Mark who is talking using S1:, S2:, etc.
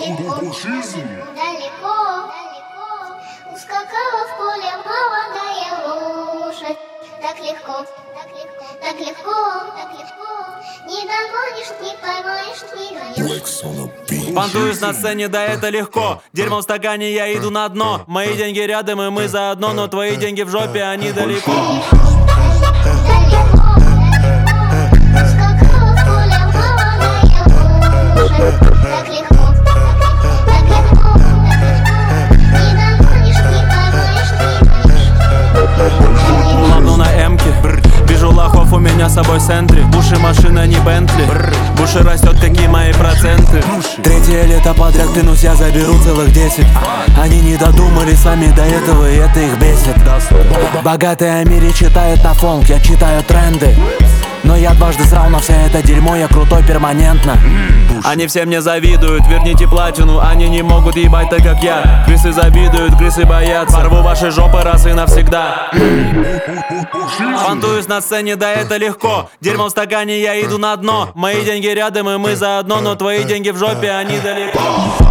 S1: далеко, ускакала в поле молодая лошадь. Так легко, так легко, так легко. Не догонишь, не поймаешь, не гонишь.
S2: Понтуюсь на сцене, да это легко. Дерьмо в стакане, я иду на дно. Мои деньги рядом, и мы заодно. Но твои деньги в жопе, они далеко. Ловну на эмке, вижу лохов у меня с собой в центре. Буши машина, не Бентли. Буши растет, какие мои проценты. Третье лето подряд, клянусь, я заберу целых 10. Они не додумались сами до этого, и это их бесит. Богатые о мире читают на фонк, я читаю тренды. Но я дважды срал на все это дерьмо, я крутой перманентно. Они все мне завидуют, верните платину. Они не могут ебать так, как я. Крысы завидуют, крысы боятся. Порву ваши жопы раз и навсегда. Понтуюсь на сцене, да это легко. Дерьмо в стакане, я иду на дно. Мои деньги рядом, и мы заодно. Но твои деньги в жопе, они далеко.